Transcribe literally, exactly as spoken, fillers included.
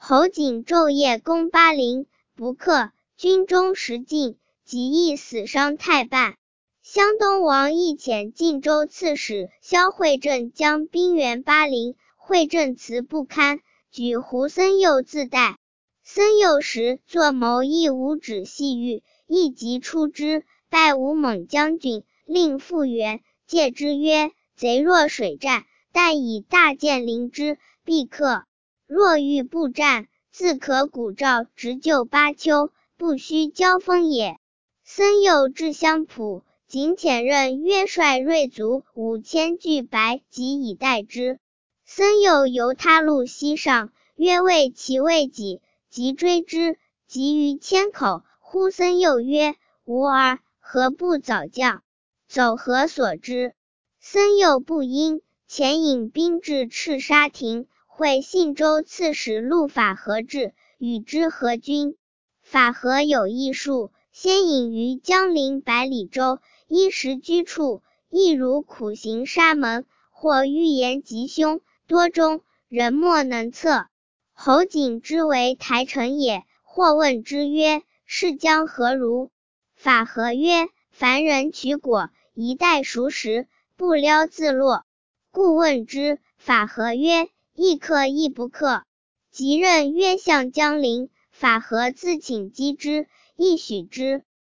侯景昼夜攻巴陵，不克，军中食尽，即亦死伤太半。襄东王亦遣晋州刺史萧惠镇将兵援巴陵，惠镇辞不堪，举胡僧佑自代。僧佑时作谋亦无止细狱，亦即出之，拜吴猛将军，令复原，戒之曰：贼若水战，但以大剑临之，必克；若欲不战，自可鼓噪直就巴丘，不须交锋也。僧佑至襄浦，仅遣任约率锐卒五千拒白，即以待之。僧佑由他路西上，约谓其未己，即追之，及于千口，呼僧佑曰：吾儿，何不早降？走何所之？僧佑不应，遣引兵至赤沙亭，会信州刺史陆法和至，与之合军。法和有艺术，先隐于江陵百里州，衣食居处，亦如苦行沙门，或欲言吉凶，多忠，人莫能测。侯景之为台臣也，或问之曰：是将何如？法和曰：凡人取果，一待熟时，不撩自落。故问之，法和曰：亦克亦不克。即任约相江陵，法和自请击之，亦许之。